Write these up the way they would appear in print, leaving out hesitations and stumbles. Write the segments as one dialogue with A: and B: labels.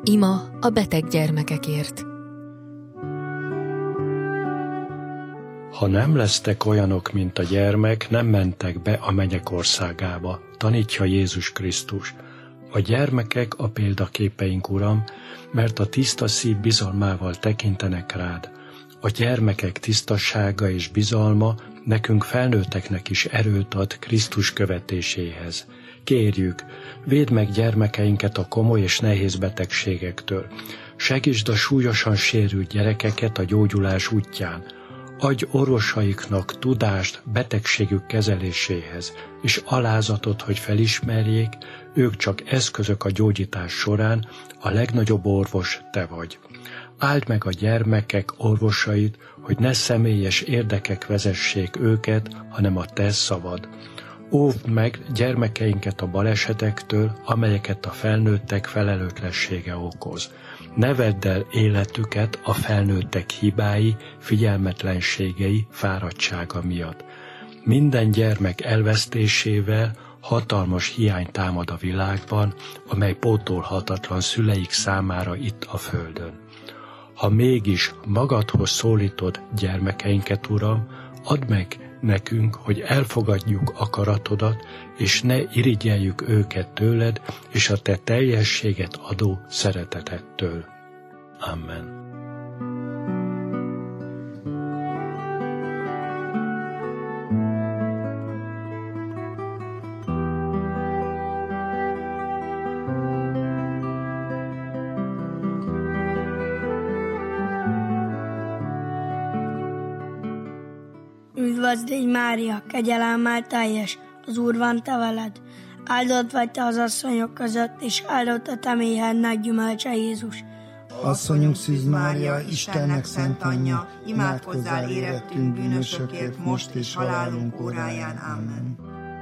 A: Ima a beteg gyermekekért.
B: Ha nem lesztek olyanok, mint a gyermek, nem mentek be a mennyek országába, tanítja Jézus Krisztus. A gyermekek a példaképeink, Uram, mert a tiszta szív bizalmával tekintenek rád. A gyermekek tisztasága és bizalma nekünk felnőtteknek is erőt ad Krisztus követéséhez. Kérjük, védd meg gyermekeinket a komoly és nehéz betegségektől. Segítsd a súlyosan sérült gyerekeket a gyógyulás útján. Adj orvosaiknak tudást betegségük kezeléséhez, és alázatot, hogy felismerjék, ők csak eszközök a gyógyítás során, a legnagyobb orvos te vagy. Áld meg a gyermekek orvosait, hogy ne személyes érdekek vezessék őket, hanem a te szavad. Óvd meg gyermekeinket a balesetektől, amelyeket a felnőttek felelőtlensége okoz. Ne vedd el életüket a felnőttek hibái, figyelmetlenségei, fáradtsága miatt. Minden gyermek elvesztésével hatalmas hiány támad a világban, amely pótolhatatlan szüleik számára itt a földön. Ha mégis magadhoz szólítod gyermekeinket, Uram, add meg nekünk, hogy elfogadjuk akaratodat, és ne irigyeljük őket tőled, és a te teljességet adó szeretetettől. Amen.
C: Üdvözl légy, Mária, kegyelemmel teljes, az Úr van te veled. Áldott vagy te az asszonyok között, és áldott a te méhednek gyümölcse, Jézus.
D: Asszonyunk Szűz Mária, Istennek szent anyja, imádkozzál érettünk bűnösökért, most és halálunk óráján. Amen.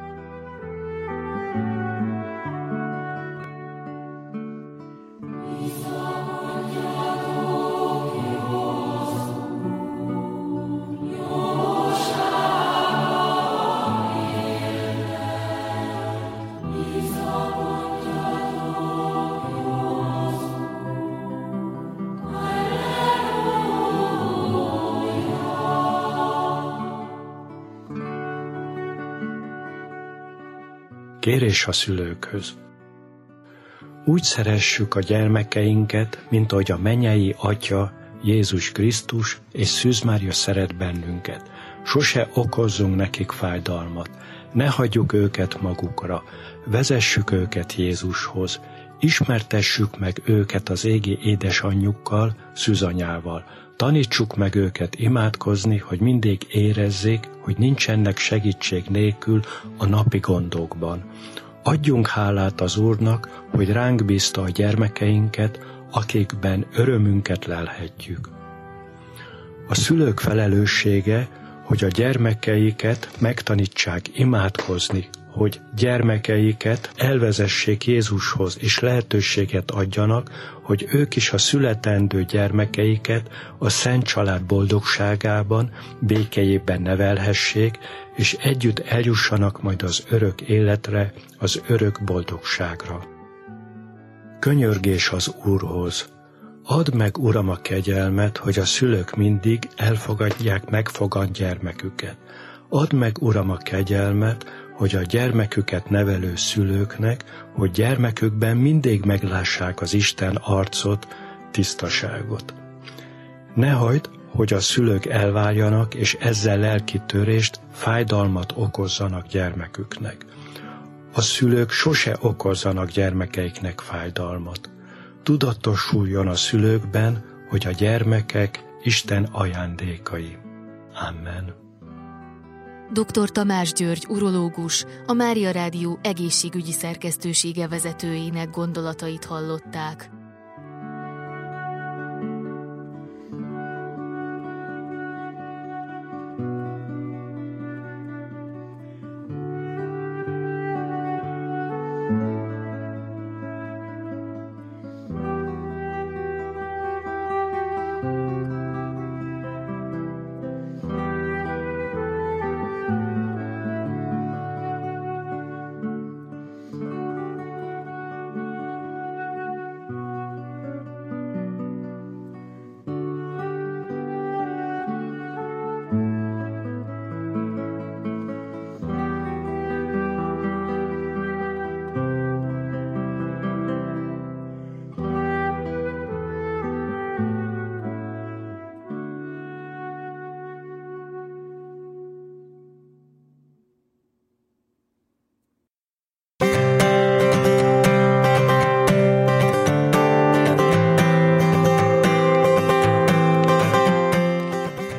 B: Kérés a szülőkhöz. Úgy szeressük a gyermekeinket, mint ahogy a mennyei Atya, Jézus Krisztus és Szűz Mária szeret bennünket. Sose okozzunk nekik fájdalmat, ne hagyjuk őket magukra, vezessük őket Jézushoz, ismertessük meg őket az égi édesanyjukkal, szűzanyával. Tanítsuk meg őket imádkozni, hogy mindig érezzék, hogy nincsenek segítség nélkül a napi gondokban. Adjunk hálát az Úrnak, hogy ránk bízta a gyermekeinket, akikben örömünket lelhetjük. A szülők felelőssége, hogy a gyermekeiket megtanítsák imádkozni, hogy gyermekeiket elvezessék Jézushoz, és lehetőséget adjanak, hogy ők is a születendő gyermekeiket a Szent Család boldogságában, békéjében nevelhessék, és együtt eljussanak majd az örök életre, az örök boldogságra. Könyörgés az Úrhoz. Add meg, Uram, a kegyelmet, hogy a szülők mindig elfogadják megfogant gyermeküket. Add meg, Uram, a kegyelmet, hogy a gyermeküket nevelő szülőknek, hogy gyermekükben mindig meglássák az Isten arcot, tisztaságot. Ne hagyd, hogy a szülők elváljanak, és ezzel lelkitörést, fájdalmat okozzanak gyermeküknek. A szülők sose okozzanak gyermekeiknek fájdalmat. Tudatosuljon a szülőkben, hogy a gyermekek Isten ajándékai. Amen.
A: Dr. Tamás György urológus, a Mária Rádió egészségügyi szerkesztősége vezetőjének gondolatait hallották.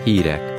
E: Hírek